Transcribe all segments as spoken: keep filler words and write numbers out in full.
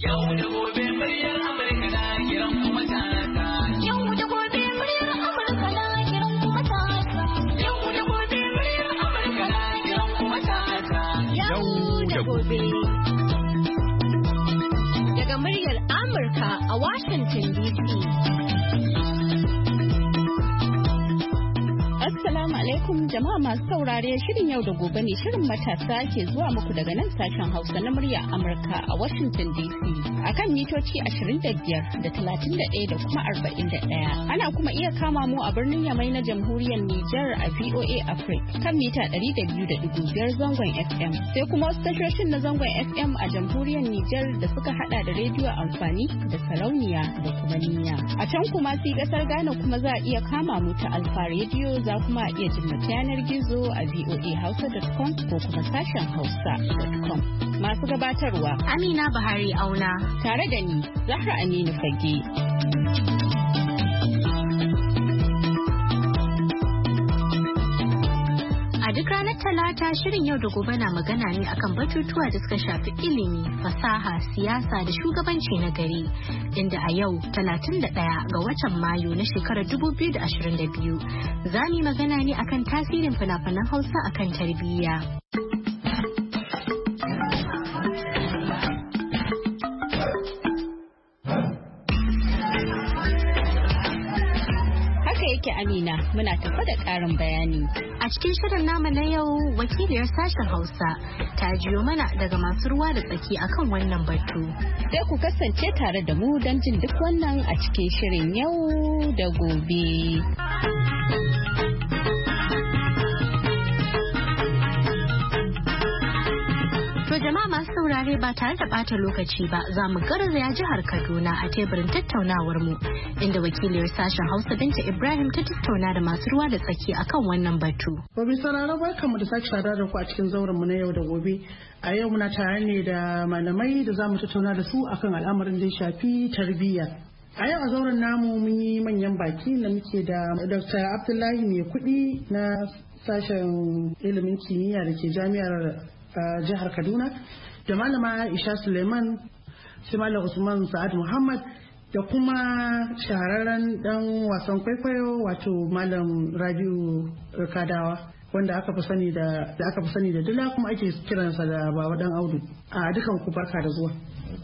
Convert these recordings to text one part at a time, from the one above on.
Yau da gobe muryar Amurka na kiran kuma tata. Yau da gobe muryar Amurka na kiran kuma tata. Yau da gobe muryar Amurka na kiran kuma tata. Yau da gobe. Daga muryar Amurka a Washington D C. Assalamu alaikum jama'a masu saurare, shirin yau da gobe ne, shirin matasa ke zuwa muku daga nan sashen Hausa na murya Amurka a Washington D C akan mitoci ashirin da biyar da talatin da ɗaya da kuma arba'in da ɗaya. Ana kuma iya kama mu a birnin Yamai na Jamhuriyar Nijar a V O A Africa kan mita ɗari da biyu da ɗigo biyar zangon F M. Sai kuma wasu tashoshin na zangon F M a Jamhuriyar Nijar da suka hada da rediyo amfani da sarauniya da kuma niyya. A can kuma sai kasar Ghana kuma za a iya kama mu ta Alfa Radio, za kuma iya jin mu yanar gizo a v o a hausa dot com ko kuma sashen hausa dot com. Masu gabatarwa Amina Bahari Auna tare da ni Zahra Aminu Fage. A duk ranar Talata shirin yau da gobe na magana ne akan batutuwa da suka shafi ilimi, fasaha, siyasa da shugabanci na gari. Inda a yau talatin da ɗaya ga watan Mayu na shekarar dubu biyu da ashirin da biyu za mu yi magana ne akan tasirin fina-finan Hausa akan tarbiyya. Yake Amina, muna tafa da ƙarin bayani. A cikin shirin namu na yau, wakiliyar sashen Hausa ta jiyo mana daga masu ruwa da tsaki akan wannan batu. Sai ku kasance tare da mu don jin duk wannan a cikin shirin yau da gobe. To jama'a masu saurare, ba tare da bata lokaci ba, za mu garzaya jihar Kaduna a teburin tattaunawar mu, inda wakiliyar sashen Hausa Binta Ibrahim ta tattauna da masu ruwa da tsaki akan wannan batu. Babi sarara, barkamu da sake sadar da ku a cikin zauren mu na yau da gobe. A yau muna tare ne da malamai da za mu tattauna da su akan al'amarin da ya shafi tarbiyya. A yau a zauren namu mun yi manyan baki da muke da Doctor Abdullahi Mai Kuɗi na sashen ilimin kimiyya da ke jami'ar jihar Kaduna, da malama Aisha Suleiman, sai malam Usman Sa'ad Muhammad, da kuma shahararren dan wasan kwaikwayo wato malam Rabiu Kadawa, wanda aka fi sani da da aka fi sani da Dila, kuma ake kiransa da Baba Dan Audu. A dukan ku barka da zuwa.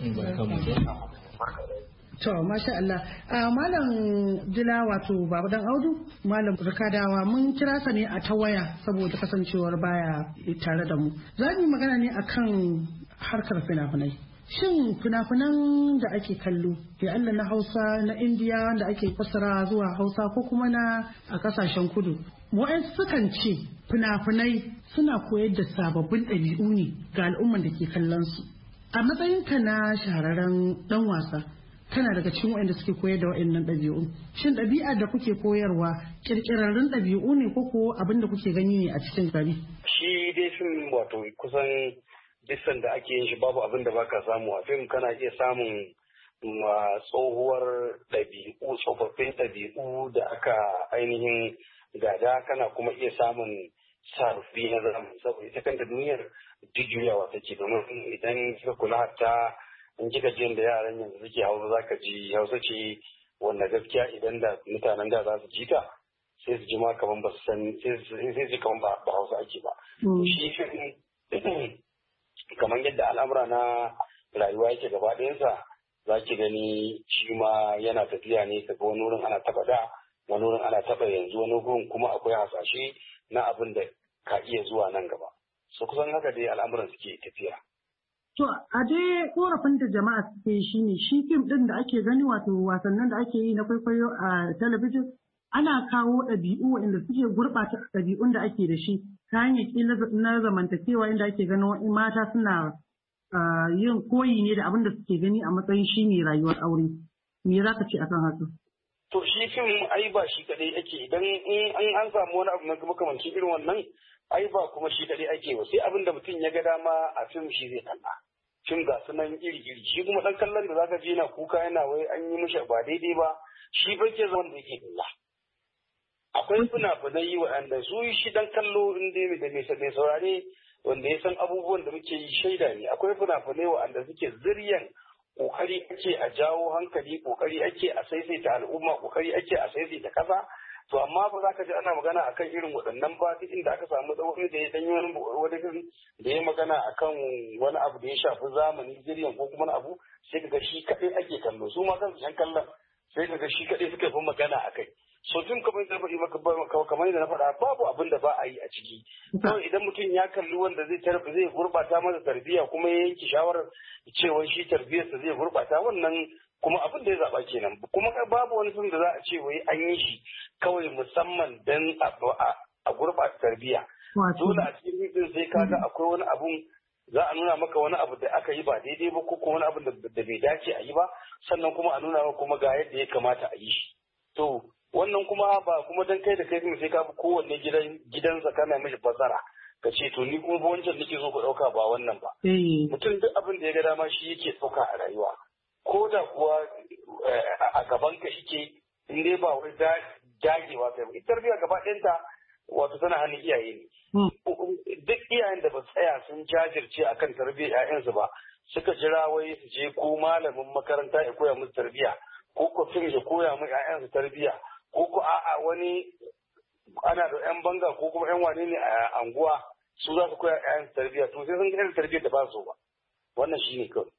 To, masha Allah. Uh, Malam Dila wato Baba Dan Audu, Malam Rikadawa, mun kira sa ne a ta waya saboda kasancewar baya tare da mu. Za mu yi magana ne akan harkar fina-finai. Shin fina-finan da ake kallo, ya Allah na Hausa, na Indiya da ake fassara zuwa Hausa ko kuma na a kasashen kudu. Wa'yansu sukan ce fina-finai suna koyar da sababbin ɗabi'u ne ga al'umman da ke kallon su. A matsayinka na shahararren ɗan wasa, kana daga cikin waɗanda suke koyar da waɗannan ɗabi'u. Shin ɗabi'a da kuke koyarwa ƙirƙirarrun ɗabi'u ne ko ko abin da kuke gani ne a cikin gari? Shi dai fim wato kusan disan da ake yin shi babu abin da baka samu a fim. Kana iya samun tsohuwar ɗabi'u, tsofaffin ɗabi'u da aka ainihin gada, kana kuma iya samun sarfi na zamani, saboda ita kanta duniyar jujjuyawa take. Domin idan kika kula ta in kika ji da yaran yanzu suke Hausa, za ka ji Hausa ce wanda gaskiya idan da mutanen da za su ji ta sai su ji ma kaman ba su san, sai su ji kaman ba Hausa ake ba. Shi kaman yadda al'amura na rayuwa yake gaba ɗayansa, za ki gani shi ma yana tafiya ne, kaga wani wurin ana taɓa da, wani wurin ana taɓa yanzu, wani wurin kuma akwai hasashe na abin da ka iya zuwa nan gaba. So kusan haka dai al'amuran suke tafiya. To, a dai korafin da jama'a suke shi ne, shi fim ɗin da ake gani wato wasannin da ake yi na kwaikwayo a talabijin, ana kawo ɗabi'u waɗanda suke gurɓata ɗabi'un da ake da shi ta hanyar ƙila na zamantakewa, inda ake ganin mata suna yin koyi ne da abin da suke gani a matsayin shi ne rayuwar aure. Me za ka ce akan haka? To, shi fim ai ba shi kaɗai ake, idan in an samu wani abu na makamancin irin wannan, ai ba kuma shi kaɗai ake ba, sai abin da mutum ya ga dama a fim shi zai kalla. Fim ga sunan iri-iri, shi kuma ɗan kallon da zaka je yana kuka yana wai an yi mishi ba daidai ba, shi bai ke zaman da yake kalla. Akwai fina-finai waɗanda su shi ɗan kallo inda da mai saurare wanda ya san abubuwan da muke yi shaida ne. Akwai fina-finai waɗanda suke ziryan kokari ake a jawo hankali, kokari ake a saisaita al'umma, kokari ake a saisaita kasa. To amma ba za ka ji ana magana akan irin waɗannan ba, duk inda aka samu ɗauri da ya danyi wani wani da ya magana akan wani abu da ya shafi zamani jiryan ko kuma abu, sai kaga shi kaɗai ake kallo, su ma kansu yan kallon sai kaga shi kaɗai suka fi magana akai. So tun kamar da faɗi maka kamar yadda na faɗa babu abin da ba a yi a ciki. Kawai idan mutum ya kalli wanda zai tarbi zai gurɓata masa tarbiyya kuma ya yanke shawarar cewa shi tarbiyyarsa zai gurɓata, wannan kuma abin da ya zaɓa kenan. Kuma babu wani fim da za a ce wai an yi shi kawai musamman dan a gurɓata tarbiyya. Dole a cikin hidin sai kaga akwai wani abun za a nuna maka wani abu da aka yi ba daidai ba ko kuma wani abu da bai dace a yi ba, sannan kuma a nuna maka kuma ga yadda ya kamata a yi shi. To wannan kuma ba kuma dan kai da kai sai ka fi kowanne gidan gidansa kana mishi fasara ka ce to ni kuma ba wancan nake so ku ɗauka ba wannan ba. Mutum duk abin da ya ga dama shi yake ɗauka a rayuwa. Ko da kuwa a gaban ka shike in dai ba wai dagewa kai ba. Ita tarbiyya gaba ɗayanta wato tana hannun iyaye ne. Duk iyayen da ba tsaya sun jajirce akan tarbiyyar 'ya'yansu ba suka jira wai su je ko malamin makaranta ya koya musu tarbiyya ko ko fim ya koya mu 'ya'yansu tarbiyya ko ko a'a wani ana da 'yan banga ko kuma 'yan wane ne a anguwa su za su koya 'ya'yansu tarbiyya to sai sun ga irin tarbiyyar da ba su ba. Wannan shine kawai.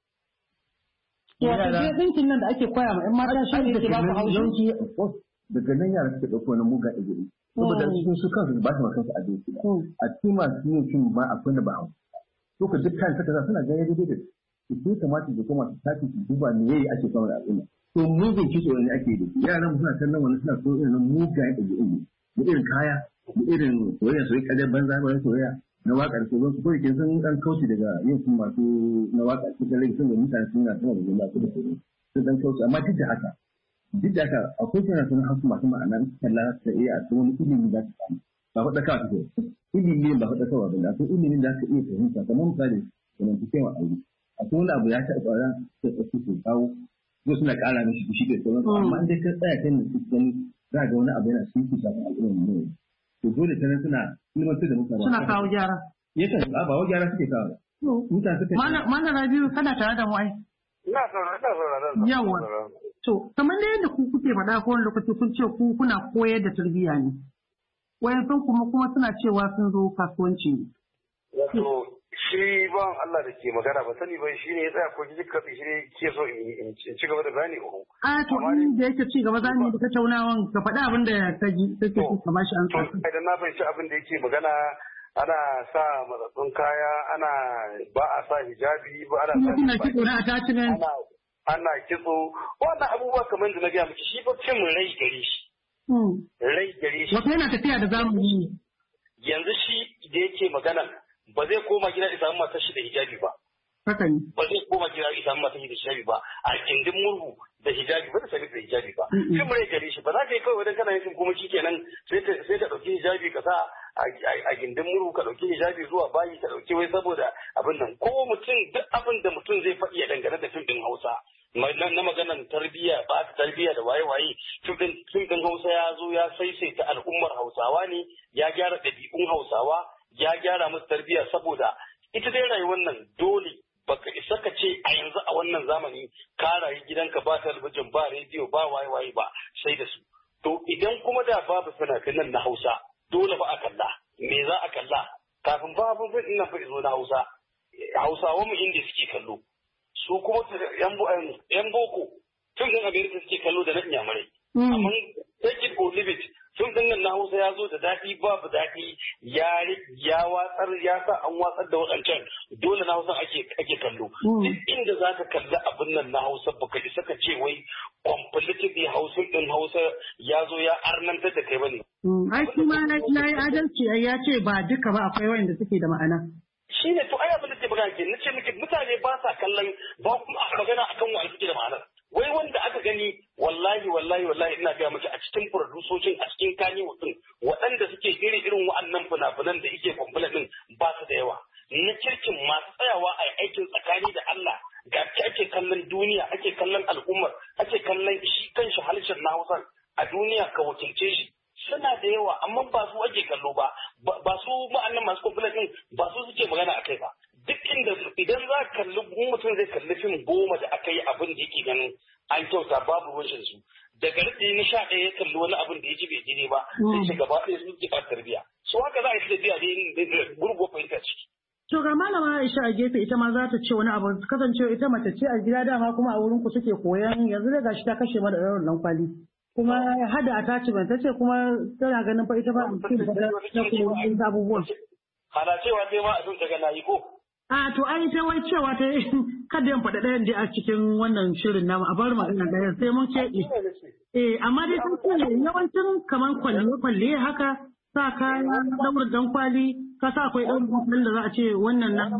Wato sai dinkin nan da ake koya ma 'yan mata shi ne ke ba ku haushi. Daga nan yara suke ɗauko wani muga da guri. Saboda cikin su kansu ba su makansu abinci ba. A cikin masu yin fim ba akwai da ba hausa. To ka duk kan saka suna ganin daidai da su. Su kamata su koma su tafi su duba me yayi ake kawo al'umma. To mugun kitso ne ake da yaran suna kallon wani suna so irin mugayen ɗabi'un mu. Da irin kaya, da irin soyayya soyayya kajar banza ba soyayya na waƙar su su kawai kin sun dan kauce daga yin fim masu na waƙa su kallon sun da mutane suna suna da jama'a su da su. Sun dan kauce amma duk da haka duk da haka akwai kira sun hasu masu ma'ana kalla ta iya a wani ilimi da ta samu ba faɗa kawa take ilimi ba faɗa kawa ba akwai ilimin da ka iya fahimta kamar misali da nan cikin aure akwai wani abu ya taɓa ƙwara ta tsaki su kawo ko suna ƙara mishi fushi da sauran amma in dai ka tsaya kan da cikin za ga wani abu yana cikin shafin al'ummar mu to dole ta suna ilmantar da mutane suna kawo gyara yakan ba wa gyara suke kawo mutane suka mana Rabiu kana tare da mu ai ina saurara ina saurara yawa to kamar da yadda ku kuke faɗa ko wani lokaci kun ce ku kuna koyar da tarbiyya ne wayan sun kuma kuma suna cewa sun zo kasuwanci ne wato shi ban Allah da ke magana ba sani ba shi ne ya tsaya ko kiji kafi shi ne ke so in ci gaba da bayani uku. A to in da yake ci gaba za mu yi da tattaunawan ka faɗi abin da ka ji kake so ka bashi an sa. To idan na fahimci abin da yake magana ana sa matsatsun kaya ana ba a sa hijabi ba ana sa ina kitso na attachment ana kitso wannan abubuwa kamar da na gaya miki shi fa cin rai gare shi. Rai gare shi. Wato yana tafiya da zamani. Yanzu shi da yake magana ba zai koma gida ya samu matar shi da hijabi ba. Haka ne. Ba zai koma gida ya samu matar shi da hijabi ba. A gindin murhu da hijabi ba da sami da hijabi ba. Shin rai gare shi ba za ka yi kawai wajen kana yin kuma shi kenan sai ka ɗauki hijabi ka sa a gindin murhu ka ɗauki hijabi zuwa bayi ka ɗauki wai saboda abin nan. Ko mutum duk abin da mutum zai faɗi ya dangane da fim ɗin Hausa. Na maganan tarbiyya ba ta tarbiyya da waye-waye fim ɗin Hausa ya zo ya saisaita al'ummar Hausawa ne ya gyara ɗabi'un Hausawa ya gyara musu tarbiyya saboda ita dai rayuwar nan dole baka isa ka ce a yanzu a wannan zamani ka rayu gidanka ba talabijin ba rediyo ba waye-waye ba sai da su to idan kuma da babu fina-finan na Hausa dole ba a kalla me za a kalla kafin babu fin nan fa izo na Hausa Hausawa mu inda suke kallo su kuma yan boko tun din America suke kallo da na Inyamurai amma take it or leave it tun din nan na Hausa ya zo da daɗi babu daɗi ya ya watsar ya sa an watsar da waɗancan dole na Hausa ake ake kallo duk inda zaka kalli abin nan na Hausa baka isa ka ce wai completely Hausa din Hausa ya zo ya arnantar da kai bane ai kuma na yi adalci ya ce ba duka ba akwai wanda suke da ma'ana shi ne to ai abin da ke magana ke nace miki mutane ba sa kallon ba kuma a magana akan wani suke da ma'ana wai wanda aka gani wallahi wallahi wallahi ina ga miki a cikin producocin a cikin kani mutum waɗanda suke iri irin wa'annan fina-finan da yake kwamfula din ba su da yawa na kirkin masu tsayawa a aikin tsakani da Allah ga ake kallon duniya ake kallon al'ummar ake kallon shi kanshi halittar na Hausa a duniya ka wakilce shi suna da yawa amma ba su ake kallo ba ba su ma'annan masu kwamfula din ba su suke magana akai ba duk inda idan za ka kalli mutum zai kalli fim goma da aka yi abin da yake ganin an kyauta babu rashin su daga rufe na sha ɗaya ya kalli wani abin da ya ji bai ji ne ba sai ce gaba ɗaya sun kiɓa tarbiyya so haka za a yi tafiya da gurgo fahimta ciki. To ga malama Aisha a gefe ita ma za ta ce wani abu kasancewa ita mace ce a gida dama kuma a wurin ku suke koyan yanzu da gashi ta kashe mada ɗaurin nan kwali. Kuma hada attachment ta ce kuma tana ganin fa ita ba mutum da ta kuma yin abubuwan. Hana cewa sai ma abin daga nayi ko. A to ai ta wai cewa ta kada yan faɗa ɗayan dai a cikin wannan shirin namu a bar magana ɗayan sai mun keɓe. Eh amma dai sun ce yawancin kamar kwalle haka sa kayan ɗaurin dan kwali ka sa akwai ɗan buɗin da za a ce wannan nan.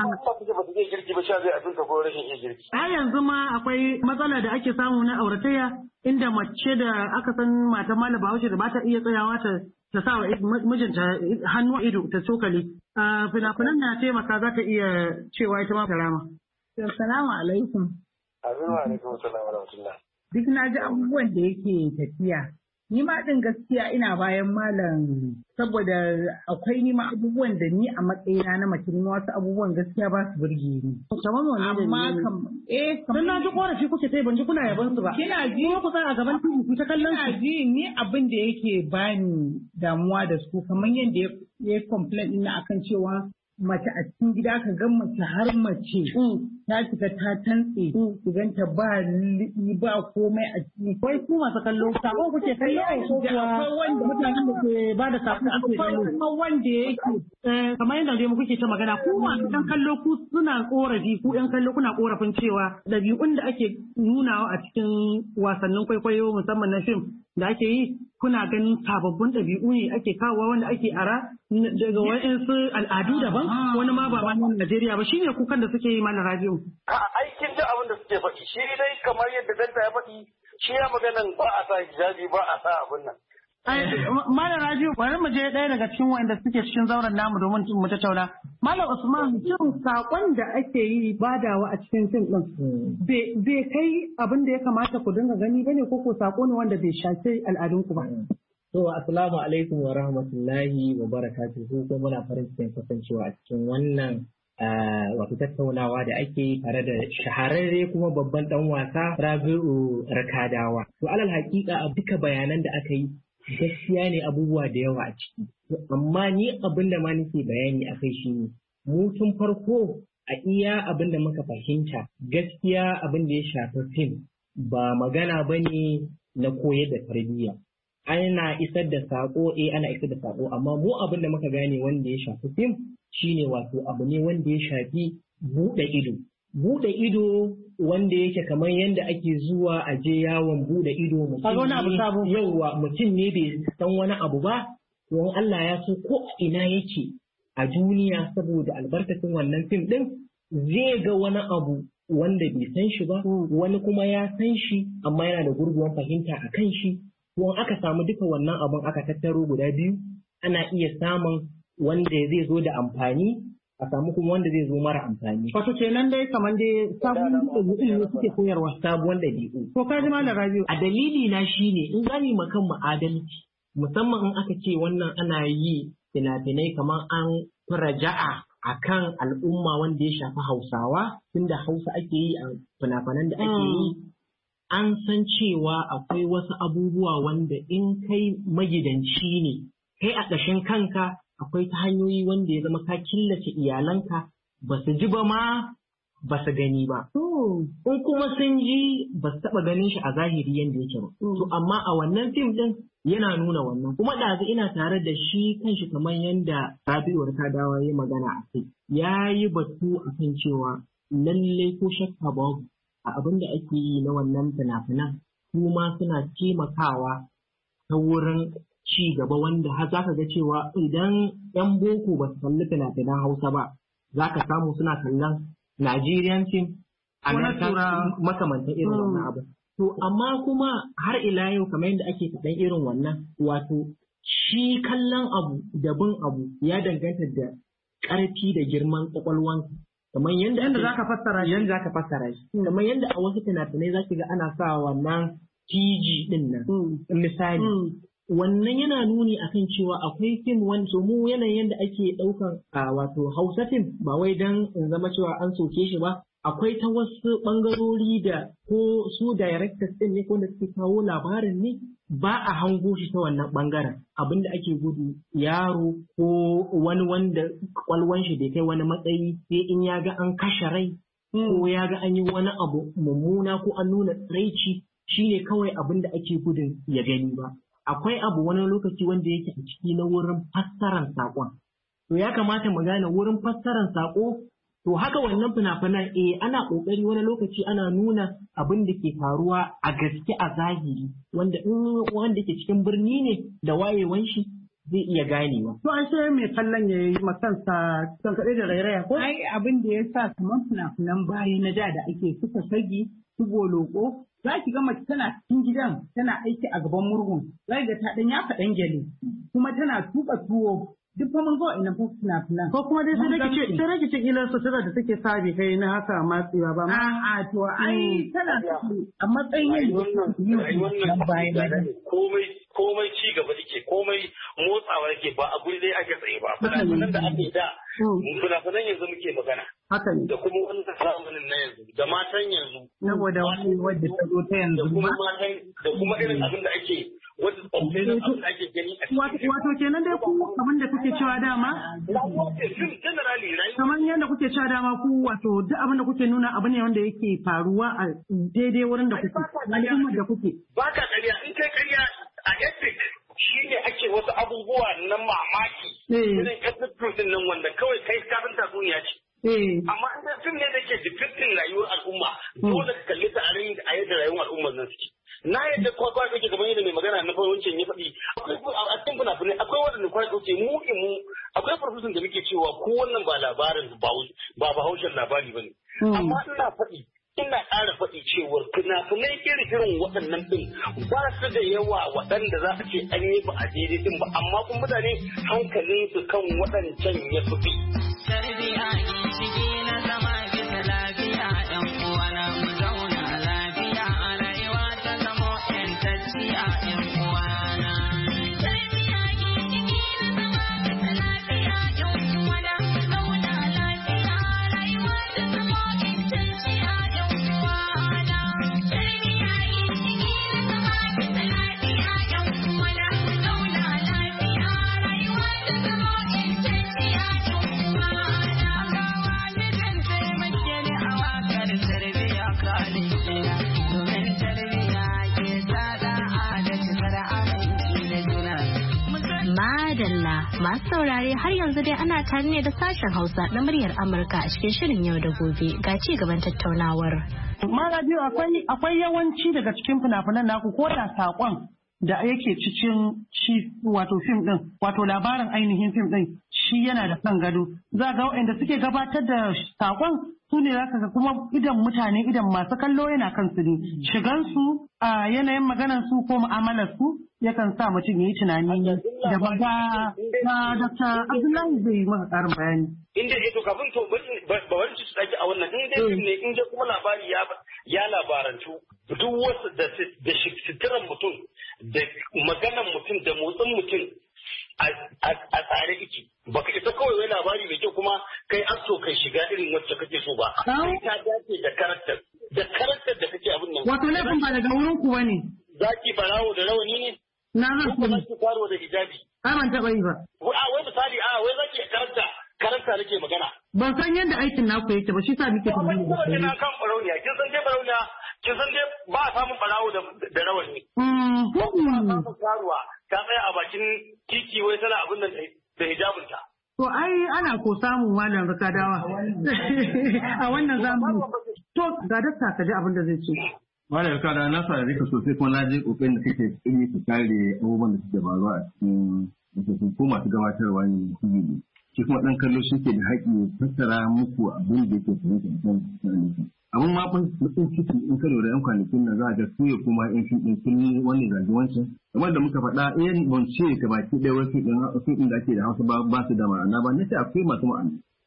A yanzu ma akwai matsala da ake samu na auratayya inda mace da aka san mata mala bahaushe da ba ta iya tsayawa ta ta sa wa mijinta hannu a ido ta cokali. Fina-finan na taimaka za ta iya cewa ita ma karama. Assalamu alaikum. Assalamu alaikum assalamu alaikum. Duk na ji abubuwan da yake tafiya. Ni ma ɗin gaskiya ina bayan malam saboda akwai ni ma abubuwan da ni a matsayina na mace ni wasu abubuwan gaskiya ba su burge ni. Kamar wani amma kam eh dan na ji korafi kuke tai ban ji kuna yaban su ba. Kina ji ku tsaya a gaban tv ku ta kallon su. Kina ji ni abin da yake bani damuwa da su kamar yadda ya ya complain ina akan cewa mace a cikin gida ka ga mace har mace ta shiga ta tantse ganta ba liɗi ba komai a ciki. Wai ku masu kallo sakon kuke kallo ko kuwa wanda mutanen da ke ba da sakon ake kallo. Kuma wanda yake kamar yadda dai kuke ta magana ku masu ɗan kallo ku suna korafi ku ɗan kallo kuna korafin cewa ɗabi'un da ake nunawa a cikin wasannin kwaikwayo musamman na fim da ake yi kuna ganin sababbin ɗabi'u ne ake kawowa wanda ake ara daga waɗansu al'adu daban wani ma ba ma Najeriya ba shine kukan da suke yi mana radio. A aikin da abin da suke faɗi shi dai kamar yadda Danta ya faɗi shi ya maganan ba a sa hijabi ba a sa abin nan. Malam Rabiu bari mu je ɗaya daga cikin wanda suke cikin zauren namu domin mu tattauna. Malam Usman shin sakon da ake yi badawa a cikin fim ɗin bai kai abin da ya kamata ku dinga gani bane ko ko sako ne wanda bai shafi al'adunku ba. To assalamu alaikum wa rahmatullahi wa barakatuhu ko muna farin cikin kasancewa a cikin wannan wato tattaunawa da ake yi tare da shahararre kuma babban dan wasa Rabi'u Rakadawa. To alal haƙiƙa a duka bayanan da aka yi gaskiya ne abubuwa da yawa a ciki. Amma ni abin da ma nake bayani a kai shi ne, mu tun farko a iya abin da muka fahimta gaskiya abin da ya shafi fim ba magana ba ne na koyar da tarbiyya. Ana isar da saƙo, eh ana isar da saƙo, amma mu abin da muka gane wanda ya shafi fim shine wato abu ne wanda ya shafi buɗe ido. Buɗe ido wanda yake kamar yadda ake zuwa a je yawon buɗe ido mutum ne yauwa mutum ne bai san wani abu ba, don Allah ya so ko ina yake a duniya saboda albarkacin wannan fim ɗin zai ga wani abu wanda bai san shi ba, wani kuma ya san shi amma yana da gurguwan fahimta a kan shi. Don aka samu duka wannan abun aka tattaro guda biyu ana iya samun wanda zai zo da amfani a samu kuma wanda zai zo mara amfani. Wato kenan dai kamar dai sabuwar ɗabi'u ne suke koyarwa. Sabuwar ɗabi'u. To ka ji Malam Rabiu. A dalili na shine in za mu kan mu adalci musamman in aka ce wannan ana yi fina-finai kamar an faraja'a akan al'umma wanda ya shafi Hausawa tunda Hausa ake yi a fina-finan da ake yi. An san cewa akwai wasu abubuwa wanda in kai magidanci ne, kai a ƙashin kanka akwai ta hanyoyi wanda ya zama ka killace iyalanka ba su ji ba ma ba su gani ba. In kuma sun ji ba su taɓa ganin shi a zahiri yadda yake ba. To amma a wannan fim ɗin yana nuna wannan. Kuma ɗazu ina tare da shi kanshi kamar yadda Rabi'u Rakadawa ya magana a kai. Ya yi batu a kan cewa lallai ko shakka babu a abin da ake yi na wannan fina-finan kuma suna taimakawa ta wurin ci gaba wanda har za ka ga cewa idan 'yan boko ba su kalli fina-finan Hausa ba za ka samu suna kallon Nigerian film a makamantan irin wannan abu. To amma kuma har ila yau kamar yadda ake faɗan irin wannan wato shi kallon abu da bin abu ya danganta da ƙarfi da girman ƙwaƙwalwanka. Kamar yadda za ka fassara shi. Yadda za ka fassara shi. Kamar yadda a wasu fina-finai za ki ga ana sa wannan T G ɗin nan. Misali. wannan yana nuni akan cewa akwai fim wani so mu yanayin yadda ake ɗaukan a wato Hausa fim ba wai dan in zama cewa an soke shi ba akwai ta wasu ɓangarori da ko su directors ɗin ne ko da suke kawo labarin ne ba a hango shi ta wannan ɓangaren abinda ake gudu yaro ko wani wanda kwalwan shi bai kai wani matsayi sai in ya ga an kashe rai ko ya ga an yi wani abu mummuna ko an nuna tsiraici shine kawai abinda ake gudun ya gani ba. Akwai abu wani lokaci wanda yake a ciki na wurin fassarar saƙon. To ya kamata mu gane wurin fassarar saƙo, to haka wannan fina-finan eh ana ƙoƙari wani lokaci ana nuna abin da ke faruwa a gaske a zahiri, wanda in wanda ke cikin birni ne da wayewan shi zai iya ganewa. To an sai mai kallon ya yi makansa kan kaɗai da rairaya ko? Ai abin da ya sa kamar fina-finan baya na da da ake suka sagi, su boloko, za ki ga mace tana cikin gidan tana aiki a gaban murhun za ki ga ta ɗan yafa ɗan gyale kuma tana tuka tuwo duk fa mun zo ina fa fina-finan. Ko kuma dai sai nake ce sai nake ce ilan sutura da take sabi kai na haka matsewa ba ma. A'a to ai tana a matsayin wannan bayan komai komai ci gaba yake komai motsawa yake ba a guri dai ake tsaye ba. Fina-finan da ake da fina-finan yanzu muke magana. Haka ne. Da kuma wannan zamanin na yanzu da matan yanzu. Saboda wani wadda ta zo ta yanzu. Da kuma matan da kuma irin abin da ake wadda abin da ake gani a cikin. Wato kenan dai ku abin da kuke cewa dama? Kamar yadda kuke cewa dama ku wato duk abin da kuke nuna abu ne wanda yake faruwa a daidai wurin da kuke. Al'ummar da kuke. Ba ka ƙarya in kai ƙarya a ethic shi ne ake wasu abubuwa na mamaki. Irin ethic truth nan wanda kawai kai kafin tatsuniya ce. Amma in da fim ne da ke depicting rayuwar al'umma dole ka kalli ta a yadda rayuwar al'ummar nan suke. Na yadda kwakwa kake kamar yadda mai magana na wancan ya faɗi a cikin fina-finai akwai waɗanda kwa kake mu mu akwai farfesun da muke cewa ko wannan ba labarin ba bahaushen labari ba ne. Amma ina faɗi ina ƙara faɗi cewar fina-finai irin irin waɗannan ɗin ba su da yawa waɗanda za a ce an yi ba a daidai ɗin ba amma kuma mutane hankalinsu kan waɗancan ya fi. Tarbiya shige na zama bisa lafiya ‘yan uwana mu zauna lafiya a rayuwa ta zama ‘yantacciya ‘yan uwana. Tarbiya shige na zama bisa lafiya ‘yan uwana mu zauna lafiya a rayuwa ta zama ‘yantacciya ‘yan uwana. Tarbiya shige na zama bisa lafiya ‘yan uwana mu zauna lafiya a rayuwa ta zama ‘yantacciya ‘yan uwana. Madalla masu saurare har yanzu dai ana tare ne da sashen Hausa na muryar Amurka a cikin shirin yau da gobe ga ci gaban tattaunawar. Mara biyu akwai yawanci daga cikin fina-finan naku ko da saƙon da yake cikin shi wato fim din wato labarin ainihin fim din shi yana da kan gado za ga waɗanda suke gabatar da saƙon su ne za ka ga kuma idan mutane idan masu kallo yana kan su ne shigansu a yanayin maganar su ko mu'amalar su yakan sa mutum ya yi tunani da ba ga Dokta Abdullahi zai yi maka ƙarin bayani. In dai to kafin to ba wani su dake a wannan in dai ne in dai kuma labari ya ya labarantu duk wasu da da sitiran mutum da maganar mutum da motsin mutum a tsare iki baka isa kawai wai labari mai kyau kuma kai aso kai shiga irin wacce kake so ba sai ta dace da karakter da karakter da kake abin nan wato laifin ba daga wurin ku bane zaki barawo da rawani ne na ran ku zaki faro da hijabi a ban taba yi ba a wai misali a wai zaki karakter karakter nake magana ban san yadda aikin naku yake ba shi sa muke tambayar ku kuma kina kan barauniya kin san dai barauniya kin san dai ba a samun barawo da rawani ko kuma samun karuwa ta tsaya a bakin titi wai tana abin nan da hijabinta. To ai ana ko samun malam rikadawa a wannan zamani. To ga dakta ka ji abin da zai ce. Malam rikadawa na sa rika sosai kuma na je kokarin da kake yi su kare abubuwan da suke faruwa a cikin ko masu gabatarwa ne su ne. Shi kuma ɗan kallo shi ke da haƙƙi fassara muku abin da yake fahimta kan sanarwa. Abin ma kun mutum ciki in ka lura yan kwanakin nan za a ga su ya kuma yan fim ɗin sun wani zagi wancan. Kamar da muka faɗa yan wance ka baki ɗaya wasu ɗin ɗin da ake da hausa ba su da ma'ana ba na ce akwai masu ma'ana.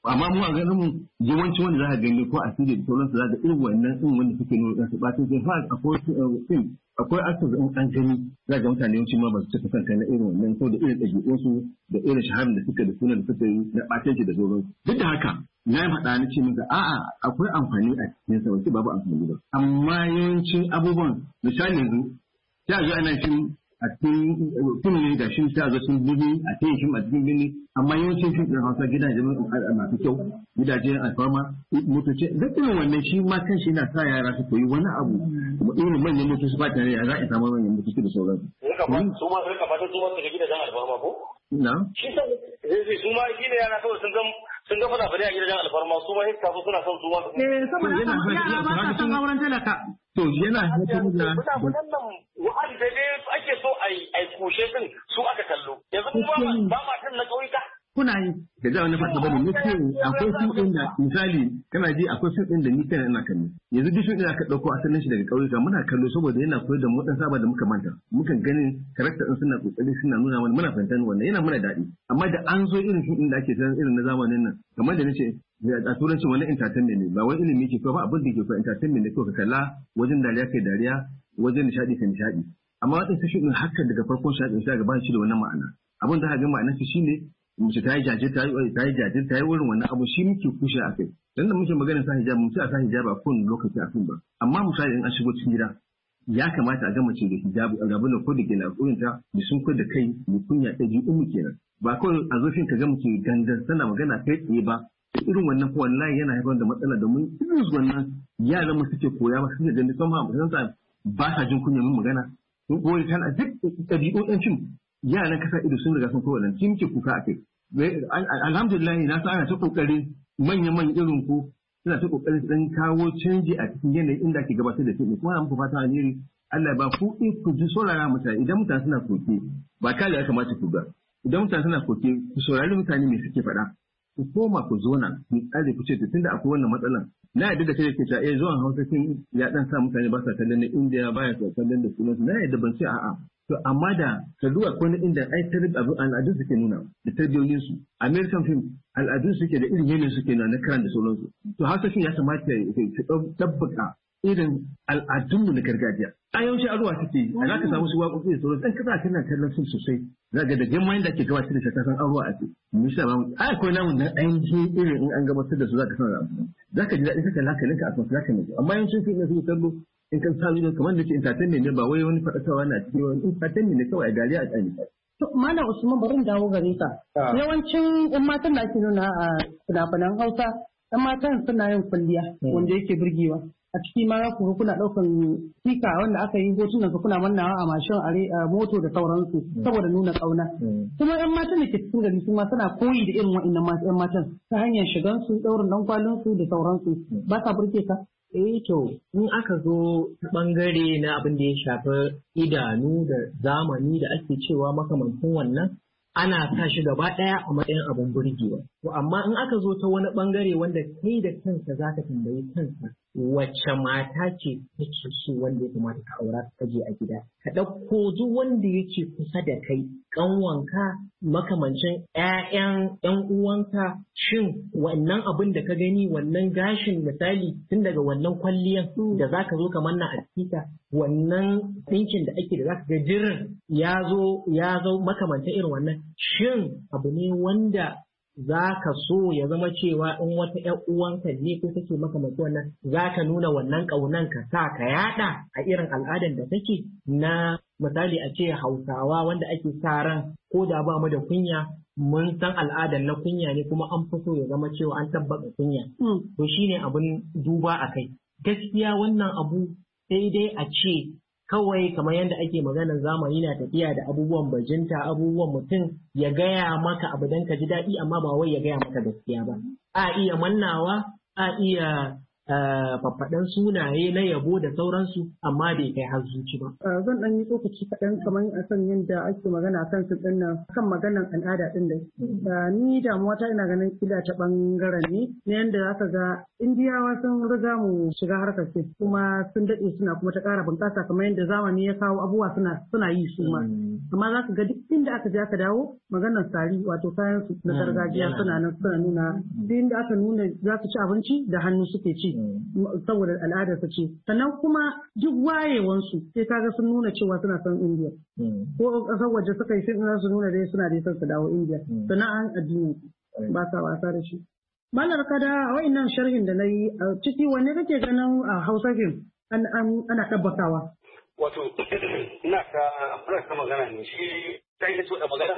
amma mu a ganin mu yawanci wanda za ka gani ko asiri da sauransu za ka irin wannan din wanda suke nuna ɗansu ɓacin sai fa akwai film akwai actors in an gani za ga mutane yawanci ma ba su cika son kai na irin wannan ko da irin ɗabi'unsu da irin shaharar da suka da sunan da suka yi na ɓatanci da sauransu duk da haka na yi faɗa na ce maka a'a akwai amfani a cikin sa wasu babu amfani ba amma yawancin abubuwan misali yanzu sai a zo ana fim a cikin fim ne ga shi sai a zo sun bibi a cikin fim a cikin bini amma yawancin fim ɗin Hausa gidaje masu kyau gidajen alfarma motoci duk irin wannan shi ma kan shi na sa yara su koyi wani abu irin manyan motoci ba tare da za a samu manyan motoci da sauransu. Su ma sun kamata su ma su ga gidajen alfarma ko? Na? Shi sa su ma shi ne yana kawai sun ga sun ga fada fada a gidajen alfarma su ma sai kafu suna son su ma. Eh saboda yara ba ta son auren talaka. To yana haifar da. Wannan wa'adi da dai ake so a yi a kushe din su aka kallo. Yanzu kuma ba ma tan na ƙauyuka. Kuna yi. Da za wani fata bane nake akwai su ɗin da misali kana ji akwai su ɗin da ni kana ina kallo. Yanzu duk ɗin da aka ɗauko asalin shi daga ƙauyuka muna kallo saboda yana koyar da mu ɗan saba da muka manta. Mukan ganin karakter ɗin suna ƙoƙari suna nuna mana muna fahimtar wannan yana mana daɗi. Amma da an zo irin fim ɗin da ake sanar irin na zamanin nan kamar da nace a turanci wani entertainment ne ba wani ilimi ke ba abin da ke so entertainment ne ko ka kalla wajen dariya kai dariya wajen nishaɗi kai nishaɗi. Amma waɗansu shi ɗin haka daga farkon shaɗin sai ga ba shi da wannan ma'ana. Abin da aka ga ma'anar shi shine mace ta yi jajir ta yi ta yi jajir ta yi wurin wannan abu shi muke kushe a kai dan da muke magana sa hijab mu sai a sa hijab a kowane lokaci a kan ba amma misali in an shigo cikin gida ya kamata a ga mace da hijab a gaban da ko da ke na ta da sun ko da kai mu kunya ta ji umu kenan ba kawai a zofin ka ga mace gangan tana magana kai tsaye ba irin wannan ko wallahi yana haifar da matsala da mun irin wannan yaran mu suke koya ba suke ganin sama ba ba sa jin kunya mun magana ko tana duk ɗabi'un ɗan cin yaran kasa ido sun riga sun kowa nan shi muke kuka a kai alhamdulillah na sa ana ta kokarin manyan manyan irin ku suna ta kokarin dan kawo canji a cikin yanayin inda ake gabatar da shi kuma muku fata alheri Allah ba ku ku ji saurara mutane idan mutane suna koke ba kale ya kamata ku ga idan mutane suna koke ku saurari mutane me suke faɗa ku koma ku zona ku tsare ku ce tunda akwai wannan matsalan na yadda da kai ke ta eh zuwan Hausa kin ya dan sa mutane ba sa kallon na India ba ya kallon da sunan na yadda ban ce a'a to amma da kaduwa ko na inda ai tarbi abin al'adun suke nuna da tarbiyoyin su American film al'adun suke da irin yanayin suke nuna na karan da sauransu to haka shi ya kamata ya tabbata irin al'adun mu na gargajiya a yawanci aruwa suke a za ka samu su waƙoƙi da sauransu dan kasa kana kallon film sosai za ga da jama'a da ake gabatar da shi kasan aruwa a ce mu sha ba mu ai akwai namun da ainihin irin in an gabatar da su za ka san abu za ka ji daɗin saka lakalinka a kan za ka ne amma yawancin film na su kallo in kan sa ido kamar da ke entertainment ne ba wai wani faɗakarwa na cikin wani entertainment ne kawai a dariya a tsani. To Malam Usman bari in dawo gare ka. Yawancin ƴan matan da ake nuna a fina-finan Hausa ƴan matan suna yin kwalliya wanda yake burgewa. A ciki ma ku kuna ɗaukan sika wanda aka yi hotunan su kuna mannawa a mashin a moto da sauransu saboda nuna ƙauna. Kuma ƴan matan da ke cikin gari su ma suna koyi da irin waɗannan ƴan matan ta hanyar shigansu ɗaurin ɗan kwalinsu da sauransu ba sa burge ka. Eh to in aka zo bangare na abin da ya shafi idanu da zamani da ake cewa makamancin wannan ana sa shi gaba ɗaya a matsayin abin burgewa. To amma in aka zo ta wani bangare wanda kai da kanka za ka tambayi kanka wacce mata ce take so wanda ya kamata ka aura ka je a gida. Ka ɗauko duk wanda yake kusa da kai ƙanwanka makamancin ƴaƴan ƴan uwanka shin wannan abin da ka gani wannan gashin misali tun daga wannan kwalliyan da za ka zo ka manna a cikita wannan ɗinkin da ake da za ka ga jirin ya zo ya zo makamancin irin wannan shin abu ne wanda za ka so ya zama cewa in wata ‘yan uwanka ne ko take maka mace wannan za ka nuna wannan ƙaunan ka sa ka yaɗa a irin al'adar da take na misali a ce Hausawa wanda ake sa ran ko da ba mu da kunya mun san al'adar na kunya ne kuma an fi so ya zama cewa an tabbata kunya. To shine abin duba a kai. Gaskiya wannan abu sai dai a ce kawai kamar yadda ake maganar zamani na tafiya da abubuwan bajinta abubuwan mutum ya gaya maka abu don ka ji daɗi amma ba wai ya gaya maka gaskiya ba a iya mannawa a iya faffaɗan sunaye na yabo da sauransu amma bai kai har zuci ba. Zan ɗan yi tsokaci kaɗan kamar a kan yadda ake magana a kan su ɗin nan kan maganan al'ada ɗin da ni damuwa ta ina ganin kila ta ɓangaren ne na yadda aka ga indiyawa sun riga mu shiga harkar ce kuma sun daɗe suna kuma ta ƙara bunƙasa kamar yadda zamani ya kawo abubuwa suna suna yi su ma amma za ka ga duk inda aka je aka dawo maganar sari wato kayan su na gargajiya suna nan suna nuna duk inda aka nuna za su ci abinci da hannu suke ci saboda al'adar su ce sannan kuma duk wayewansu sai kaga sun nuna cewa suna son indiya ko ƙasar waje suka yi sai su nuna dai suna dai son su dawo indiya sannan an addinin ba sa wasa da shi. Malar kada a wa'innan sharhin da na yi a ciki wanne kake ganin a Hausa fim ana tabbatawa? Wato, ina ka ana ka magana ne shi ta yi so da magana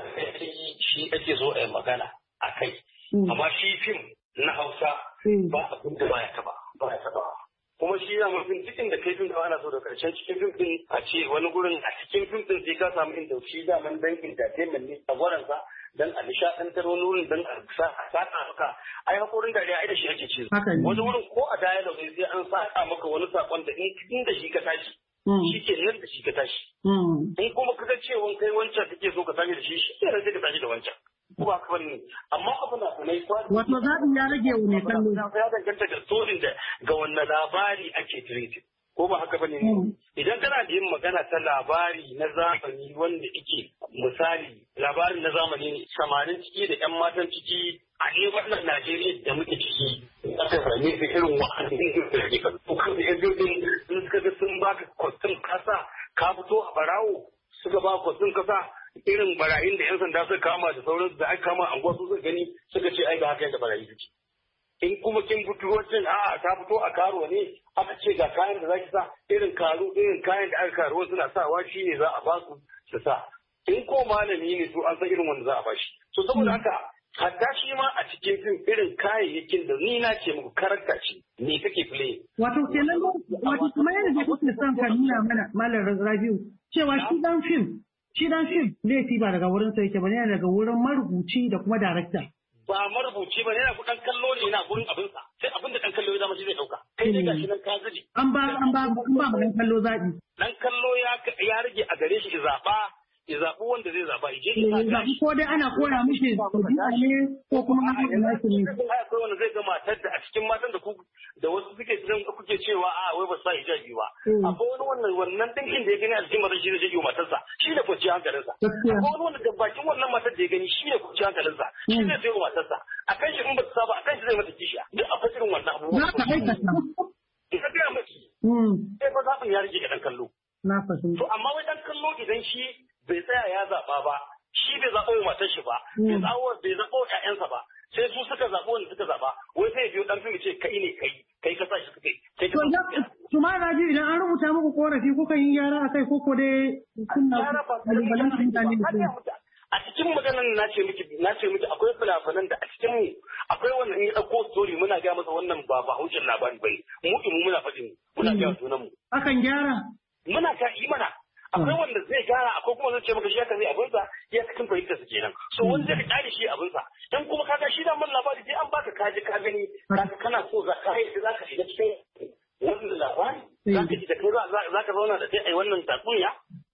shi ake so a magana a kai. Amma shi fim na Hausa ba abin da ba ya taba ba ya taba. Kuma shi ya mafi cikin da kai fim da ana so da karshen cikin fim din a ce wani gurin a cikin fim din sai ka samu inda shi daman dan entertainment ne a gwaransa dan a nishaɗantar wani wurin dan a saka maka ai hakorin dariya ai da shi ake ce wani wurin ko a dialogue ne sai an saka maka wani sakon da in da shi ka tashi shi ke nan da shi ka tashi in kuma ka ga cewa kai wancan kake so ka tashi da shi shi ke rage ka tashi da wancan ko ba ka bane amma abu na kuma wato zaɓin ya rage ne kallo ya danganta da story da ga wannan labari ake treated ko ba haka bane idan kana da yin magana ta labari na zamani wanda yake misali labarin na zamani ne samarin ciki da yan matan ciki a ne wannan Najeriya da muke ciki aka same su irin wa'annan da ke kan da yan jirgin sun suka ga sun baka kwastin kasa ka fito a barawo suka ba kwastin kasa irin barayin da yan sanda suka kama da sauransu da aka kama anguwa su suka gani suka ce ai ga haka yadda barayi suke in kuma kin fito wajen a ta fito a karo ne aka ce ga kayan da zaki sa irin karo irin kayan da aka karo suna sawa shi ne za a ba su su sa in ko malami ne to an san irin wanda za a bashi so saboda haka hatta shi ma a cikin fim irin kayayyakin da ni na ce muku karakta ce me kake play wato kenan wato kuma yadda kuke son ka nuna mana malam Rabiu cewa shi dan fim shi dan fim laifi ba daga wurin sa yake ba ne daga wurin marubuci da kuma darakta ba marubuci ba yana dan kallo ne yana gurin abin sa sai abin da dan kallo ya zama shi zai dauka kai dai gashi nan ka gaji an ba an ba an ba dan kallo zabi dan kallo ya ya rage a gare shi zaba ya zabi wanda zai zaba je ya zabi ko dai ana koya mishi ne ko kuma an yi nashi ne akwai wanda zai ga matar da a cikin matan da ku da wasu suke cikin kuke cewa a wai ba sa hijabi ba akwai wani wannan wannan dinkin da ya gani a cikin matar shi zai yi matarsa shi da kwanciyar hankalinsa akwai wani wanda da bakin wannan matar da ya gani shi ne kwanciyar hankalinsa shi zai sai matarsa akan shi in ba ta saba akan shi zai mata kishiya duk akwai irin wannan abubuwa ka aikata ka ga maki sai fa zaɓin ya rike ga dan kallo na fahimta to amma wai dan kallo idan shi bai tsaya ya zaɓa ba shi bai zaɓo wa matar shi ba bai zaɓo bai zaɓo ƴaƴansa ba sai su suka zaɓo wanda suka zaɓa wai sai biyo dan fimi ce kai ne kai kai ka sa shi suka yi kai ka sa to ma Raji idan an rubuta muku korafi kuka yi gyara akai ko ko dai kunna kalubalen mutane da a cikin maganan na ce miki na ce miki akwai fulafanan da a cikin mu akwai wannan in ya dauko story muna ga masa wannan ba ba hujjar labari bane mu mu muna faɗin muna ga sunan mu akan gyara muna ka yi mana akwai wanda zai gyara akwai kuma zai ce maka shi haka zai abinsa ya cikin fahimtar su kenan so wani zai kyale shi abinsa dan kuma kaga shi da mun labari sai an baka kaji ka gani kaga kana so za ka yi za ka shiga cikin wannan labari za ka ji da kai za ka zauna da sai ai wannan tatsuniya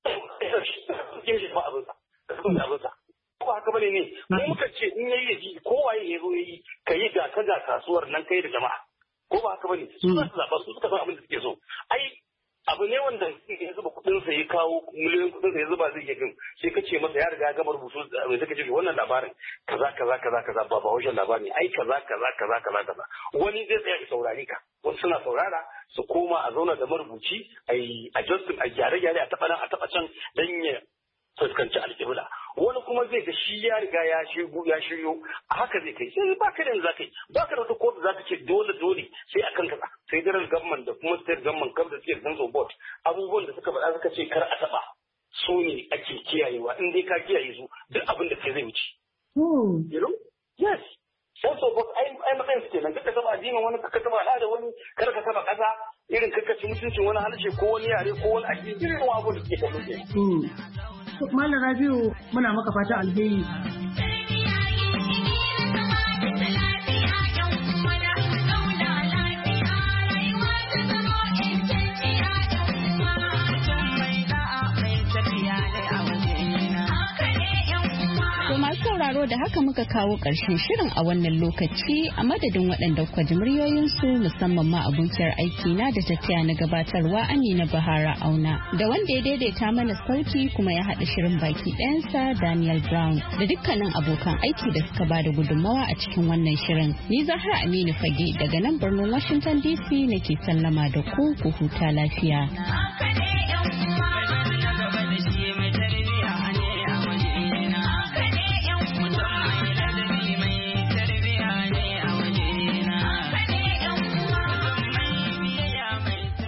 kin shi ba abinsa abinsa ko haka bane ne mu muka ce in yayi yaji ko waye ya zo yayi kai ga ka ga kasuwar nan kai da jama'a ko ba haka bane su za su zaba su suka san abin da suke so ai abu ne wanda ya zuba kudin sa ya kawo miliyoyin kudin sa ya zuba zai yi fim sai ka ce masa ya riga ya gama rubutu mai saka ce wannan labarin kaza kaza kaza kaza ba ba wajen labari ai kaza kaza kaza kaza kaza wani zai tsaya ya saurari ka wasu suna saurara su koma a zauna da marubuci a yi adjusting a gyare-gyare a taɓa nan a taɓa can don ya fuskanci alƙibla wani kuma zai ga shi ya riga ya shigo ya shiryo a haka zai kai sai ba ka da za ka yi ba ka da wata kotu za ka ce dole dole sai akan kaza sai daren gamman da kuma state gamman kam da state council board abubuwan da suka faɗa suka ce kar a taɓa su ne ake kiyayewa in dai ka kiyaye su duk abin da kai zai wuce. You know? Yes. Also, but ai ai matsayin su kenan kaka taɓa addinin wani kaka taɓa al'ada wani kar ka taɓa ƙasa irin kaka ci mutuncin wani harshe ko wani yare ko wani addini irin abu da suke kallo kenan. Malam Rabiu muna maka fata alheri. sauraro da haka muka kawo ƙarshen shirin a wannan lokaci a madadin waɗanda kwa ji muryoyinsu musamman ma abokiyar aiki na da tattaya na gabatarwa Amina Bahara Auna da wanda ya daidaita mana sauti kuma ya haɗa shirin baki ɗayansa Daniel Brown da dukkanin abokan aiki da suka bada gudunmawa a cikin wannan shirin. Ni Zahra Aminu Fage daga nan birnin Washington D C nake sallama da ku ku huta lafiya.